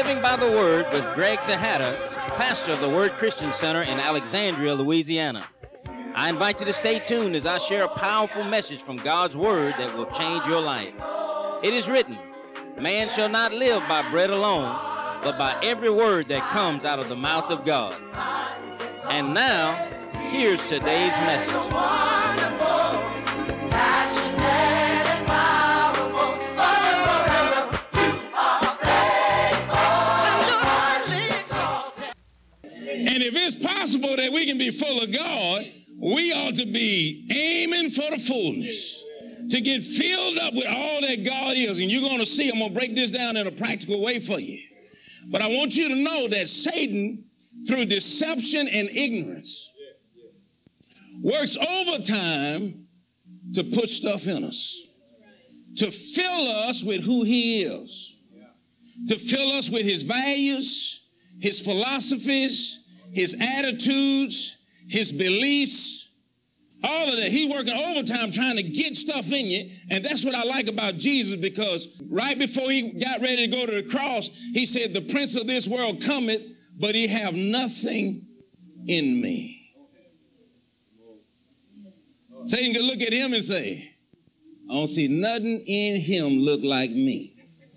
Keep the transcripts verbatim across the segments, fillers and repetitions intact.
Living by the Word with Greg Tejada, pastor of the Word Christian Center in Alexandria, Louisiana. I invite you to stay tuned as I share a powerful message from God's Word that will change your life. It is written, man shall not live by bread alone, but by every word that comes out of the mouth of God. And now, here's today's message. And if it's possible that we can be full of God, we ought to be aiming for the fullness, to get filled up with all that God is. And you're going to see, I'm going to break this down in a practical way for you. But I want you to know that Satan, through deception and ignorance, works overtime to put stuff in us, to fill us with who he is, to fill us with his values, his philosophies, his attitudes, his beliefs, all of that. He's working overtime trying to get stuff in you. And that's what I like about Jesus, because right before he got ready to go to the cross, he said, the prince of this world cometh, but he have nothing in me. Satan could look at him and say, I don't see nothing in him look like me.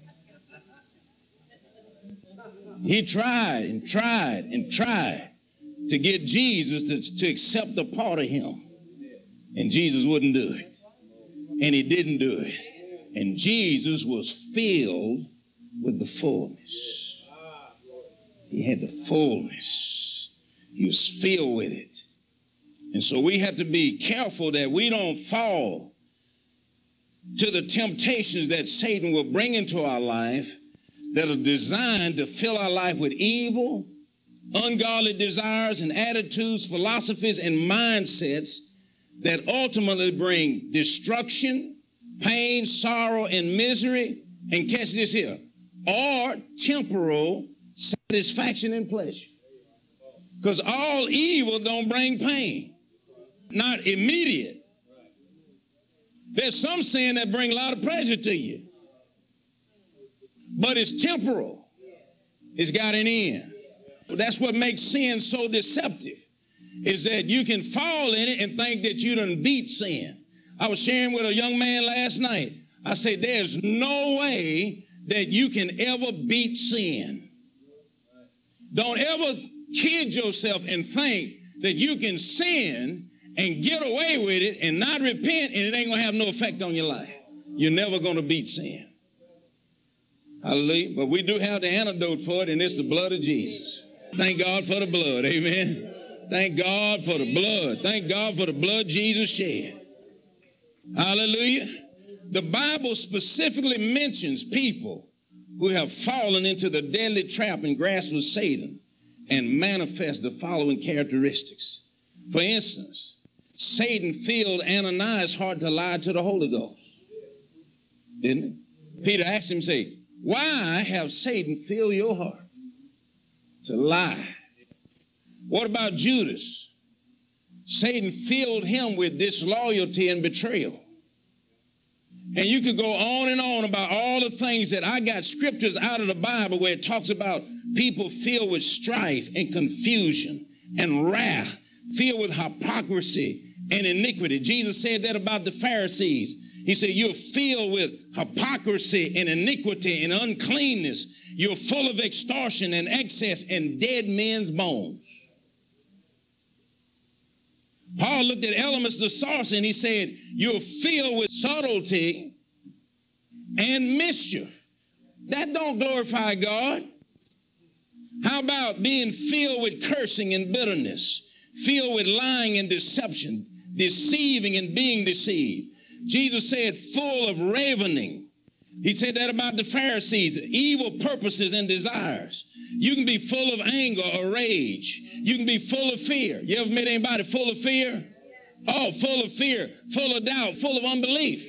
He tried and tried and tried to get Jesus to, to accept a part of him. And Jesus wouldn't do it. And he didn't do it. And Jesus was filled with the fullness. He had the fullness. He was filled with it. And so we have to be careful that we don't fall to the temptations that Satan will bring into our life that are designed to fill our life with evil, ungodly desires and attitudes, philosophies, and mindsets that ultimately bring destruction, pain, sorrow, and misery, and catch this here, or temporal satisfaction and pleasure. Because all evil don't bring pain, not immediate. There's some sin that bring a lot of pleasure to you, but it's temporal. It's got an end. That's what makes sin so deceptive, is that you can fall in it and think that you done beat sin. I was sharing with a young man last night. I said, there's no way that you can ever beat sin. Don't ever kid yourself and think that you can sin and get away with it and not repent and it ain't going to have no effect on your life. You're never going to beat sin. Hallelujah. But we do have the antidote for it, and it's the blood of Jesus. Thank God for the blood. Amen. Thank God for the blood. Thank God for the blood Jesus shed. Hallelujah. The Bible specifically mentions people who have fallen into the deadly trap and grasp of Satan and manifest the following characteristics. For instance, Satan filled Ananias' heart to lie to the Holy Ghost. Didn't it? Peter asked him, say, why have Satan filled your heart to lie? What about Judas? Satan filled him with disloyalty and betrayal. And you could go on and on about all the things that I got scriptures out of the Bible where it talks about people filled with strife and confusion and wrath, filled with hypocrisy and iniquity. Jesus said that about the Pharisees. He said, you're filled with hypocrisy and iniquity and uncleanness. You're full of extortion and excess and dead men's bones. Paul looked at elements of sorcery and he said, you're filled with subtlety and mischief. That don't glorify God. How about being filled with cursing and bitterness, filled with lying and deception, deceiving and being deceived? Jesus said, full of ravening. He said that about the Pharisees, evil purposes and desires. You can be full of anger or rage. You can be full of fear. You ever met anybody full of fear? Oh, full of fear, full of doubt, full of unbelief.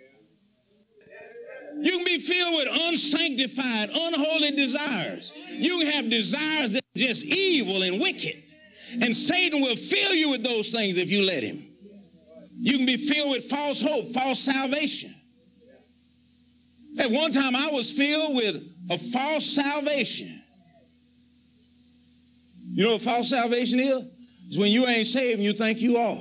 You can be filled with unsanctified, unholy desires. You can have desires that are just evil and wicked. And Satan will fill you with those things if you let him. You can be filled with false hope, false salvation. At one time, I was filled with a false salvation. You know what false salvation is? It's when you ain't saved and you think you are.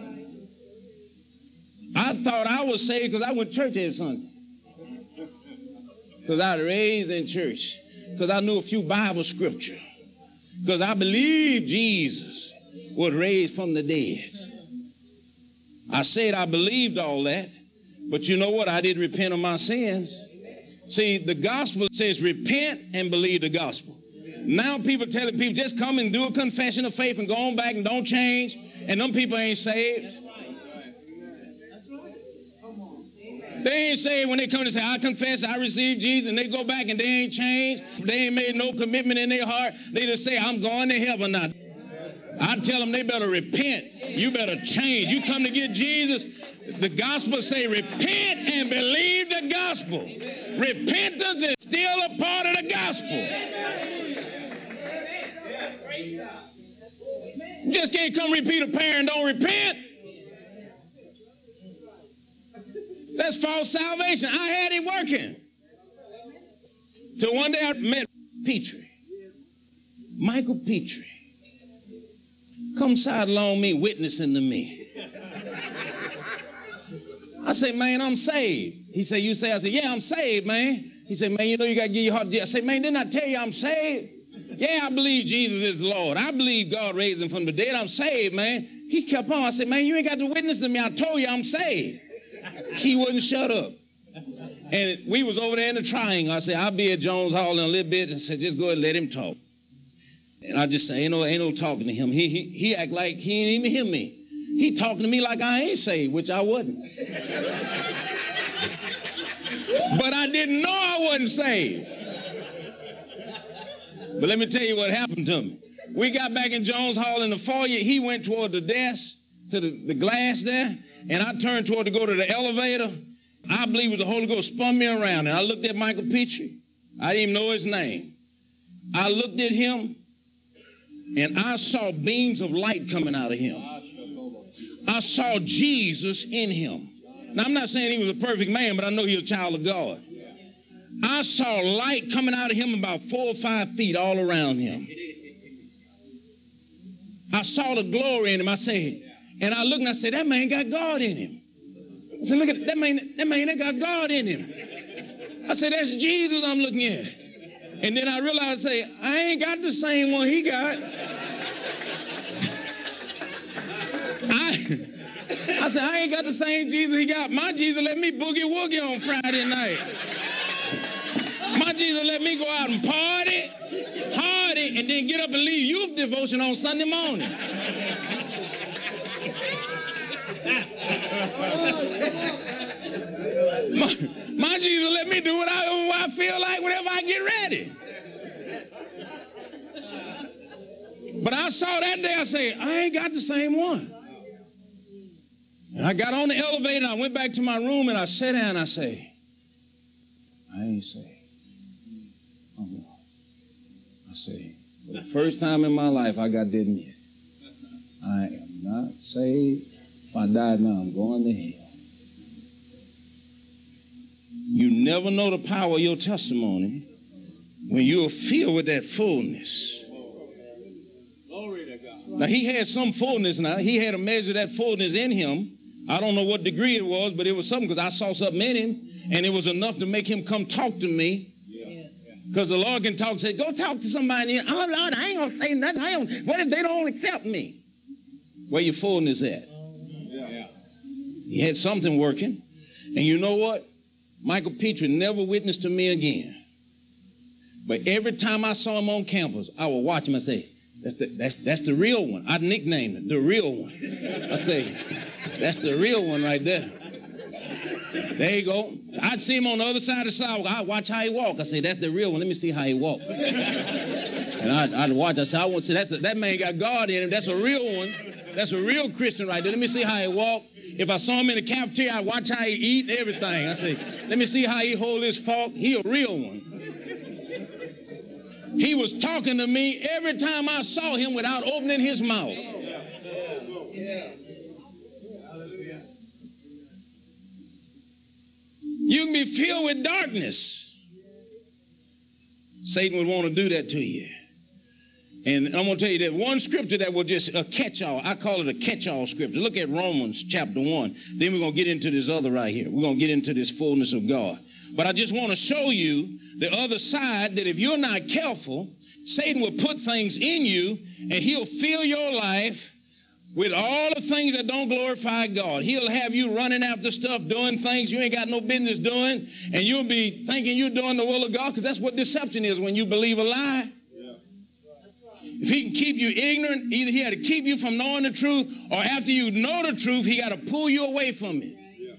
I thought I was saved because I went to church every Sunday. Because I was raised in church. Because I knew a few Bible scripture. Because I believed Jesus was raised from the dead. I said I believed all that. But you know what? I didn't repent of my sins. See, the gospel says repent and believe the gospel. Now people telling people just come and do a confession of faith and go on back and don't change. And them people ain't saved. They ain't saved when they come and say, I confess, I received Jesus, and they go back and they ain't changed. They ain't made no commitment in their heart. They just say, I'm going to heaven now. I tell them they better repent. You better change. You come to get Jesus. The gospel say repent and believe the gospel. Repentance is still a part of the gospel. You just can't come repeat a prayer and don't repent. That's false salvation. I had it working. Till one day I met Petrie. Michael Petrie. Come side along me, witnessing to me. I say, man, I'm saved. He said, you say? I said, yeah, I'm saved, man. He said, man, you know you got to give your heart to Jesus. I said, man, didn't I tell you I'm saved? Yeah, I believe Jesus is the Lord. I believe God raised him from the dead. I'm saved, man. He kept on. I said, man, you ain't got to witness to me. I told you I'm saved. He wouldn't shut up. And we was over there in the triangle. I said, I'll be at Jones Hall in a little bit. And said, just go ahead and let him talk. And I just say, ain't no, ain't no talking to him. He, he, he act like he ain't even hear me. He talking to me like I ain't saved, which I wasn't. But I didn't know I wasn't saved. But let me tell you what happened to me. We got back in Jones Hall in the foyer. He went toward the desk, to the, the glass there, and I turned toward to go to the elevator. I believe it was the Holy Ghost spun me around, and I looked at Michael Petrie. I didn't even know his name. I looked at him, and I saw beams of light coming out of him. I saw Jesus in him. Now, I'm not saying he was a perfect man, but I know he was a child of God. I saw light coming out of him about four or five feet all around him. I saw the glory in him. I said, and I looked and I said, that man got God in him. I said, look at that man, that man that got God in him. I said, that's Jesus I'm looking at. And then I realized, say, I ain't got the same one he got. I, I said, I ain't got the same Jesus he got. My Jesus let me boogie woogie on Friday night. My Jesus let me go out and party, party, and then get up and leave youth devotion on Sunday morning. my, my Jesus let me do what I, what I feel like whenever I get ready. But I saw that day, I say, I ain't got the same one. And I got on the elevator and I went back to my room and I sat down and I say, I ain't saved. Oh, no. I say, for the first time in my life, I got to admit, I am not saved. If I die now, I'm going to hell. You never know the power of your testimony when you're filled with that fullness. Glory to God. Now, he had some fullness now. He had a measure of that fullness in him. I don't know what degree it was, but it was something because I saw something in him, and it was enough to make him come talk to me. Because the Lord can talk and say, go talk to somebody. Oh, Lord, I ain't going to say nothing. I ain't, what if they don't accept me? Where your fullness at? Yeah. He had something working. And you know what? Michael Petrie never witnessed to me again. But every time I saw him on campus, I would watch him and say, that's the, that's, that's the real one. I nicknamed it, the real one. I say, that's the real one right there. There you go. I'd see him on the other side of the sidewalk. I'd watch how he walk. I say, that's the real one. Let me see how he walk. And I'd, I'd watch. I say, I want to say, that's a, that man got God in him. That's a real one. That's a real Christian right there. Let me see how he walk. If I saw him in the cafeteria, I'd watch how he eat and everything. I say, let me see how he hold his fork. He a real one. He was talking to me every time I saw him without opening his mouth. You you can be filled with darkness. Satan would want to do that to you. And I'm going to tell you that one scripture that will just a catch-all. I call it a catch-all scripture. Look at Romans chapter one. Then we're going to get into this other right here. We're going to get into this fullness of God. But I just want to show you the other side, that if you're not careful, Satan will put things in you and he'll fill your life with all the things that don't glorify God. He'll have you running after stuff, doing things you ain't got no business doing, and you'll be thinking you're doing the will of God, because that's what deception is, when you believe a lie. Yeah. If he can keep you ignorant, either he had to keep you from knowing the truth, or after you know the truth, he got to pull you away from it. Yeah.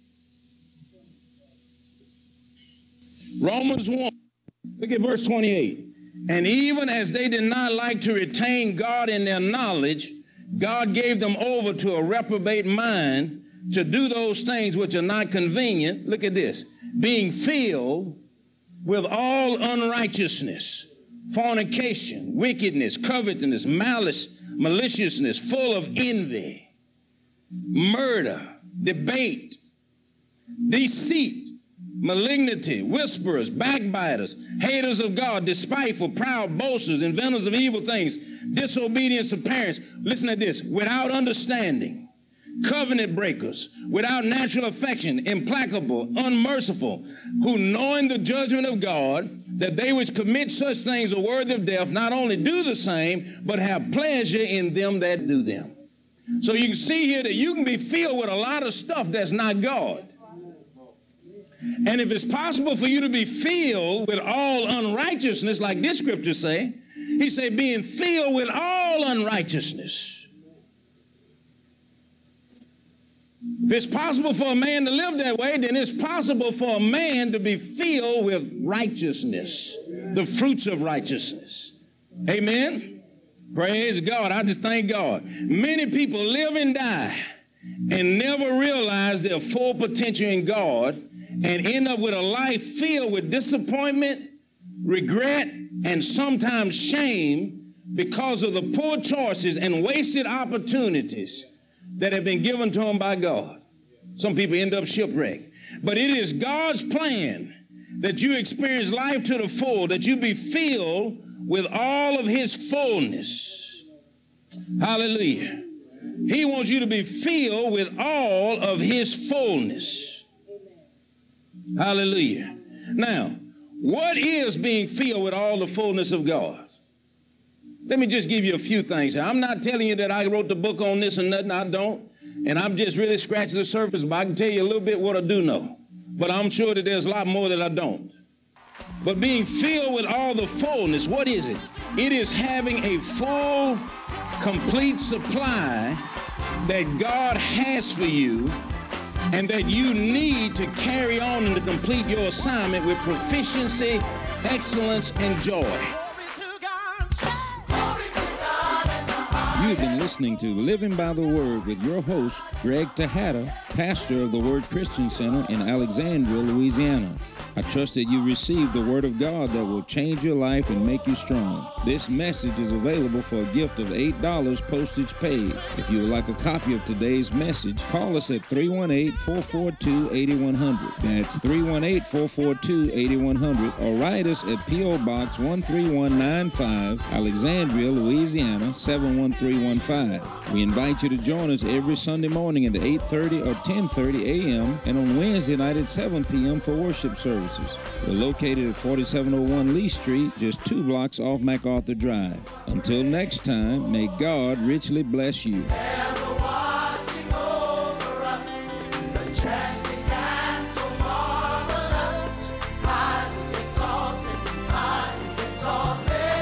Romans one, look at verse twenty-eight. And even as they did not like to retain God in their knowledge, God gave them over to a reprobate mind to do those things which are not convenient. Look at this. Being filled with all unrighteousness, fornication, wickedness, covetousness, malice, maliciousness, full of envy, murder, debate, deceit, malignity, whisperers, backbiters, haters of God, despiteful, proud, boasters, inventors of evil things, disobedience of parents. Listen to this. Without understanding, covenant breakers, without natural affection, implacable, unmerciful, who knowing the judgment of God, that they which commit such things are worthy of death, not only do the same, but have pleasure in them that do them. So you can see here that you can be filled with a lot of stuff that's not God. And if it's possible for you to be filled with all unrighteousness, like this scripture say, he said, being filled with all unrighteousness. If it's possible for a man to live that way, then it's possible for a man to be filled with righteousness, the fruits of righteousness. Amen? Praise God. I just thank God. Many people live and die and never realize their full potential in God, and end up with a life filled with disappointment, regret, and sometimes shame because of the poor choices and wasted opportunities that have been given to them by God. Some people end up shipwrecked. But it is God's plan that you experience life to the full, that you be filled with all of his fullness. Hallelujah. He wants you to be filled with all of his fullness. Hallelujah. Now, what is being filled with all the fullness of God? Let me just give you a few things. I'm not telling you that I wrote the book on this and nothing. I don't. And I'm just really scratching the surface, but I can tell you a little bit what I do know. But I'm sure that there's a lot more that I don't. But being filled with all the fullness, what is it? It is having a full, complete supply that God has for you, and that you need to carry on and to complete your assignment with proficiency, excellence, and joy. You've been listening to Living by the Word with your host, Greg Tejada, pastor of the Word Christian Center in Alexandria, Louisiana. I trust that you received the Word of God that will change your life and make you strong. This message is available for a gift of eight dollars postage paid. If you would like a copy of today's message, call us at three one eight, four four two, eight one zero zero. That's three one eight, four four two, eight one zero zero, or write us at P O Box one three one nine five, Alexandria, Louisiana, seven one three one five. We invite you to join us every Sunday morning at eight thirty or ten thirty a.m. and on Wednesday night at seven p.m. for worship services. We're located at forty-seven oh one Lee Street, just two blocks off MacArthur Drive. Until next time, may God richly bless you.